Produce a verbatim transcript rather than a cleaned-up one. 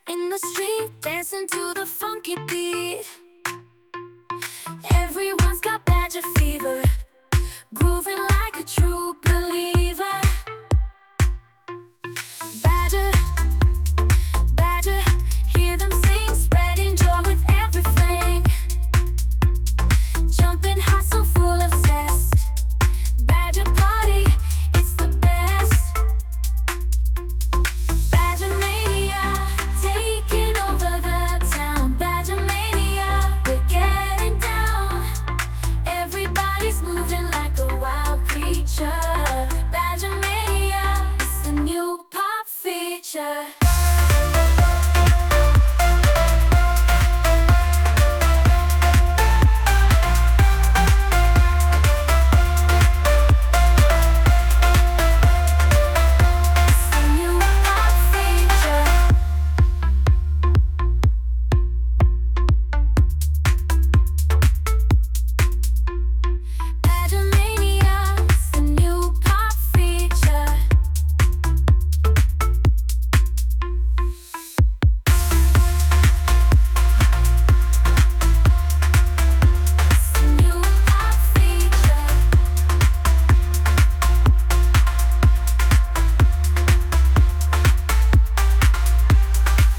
In the street, dancing to the funky beat. Everyone's got Badger fever, grooving like a true believer. Badger, Badger, hear them sing, spreading joy with every fling. Jumping high, so full of zest. Badger party, it's the best. Badger mania, taking over the town. Badger mania, we're getting down. Everybody's moving like a wild creature. Badger mania, it's the new pop feature.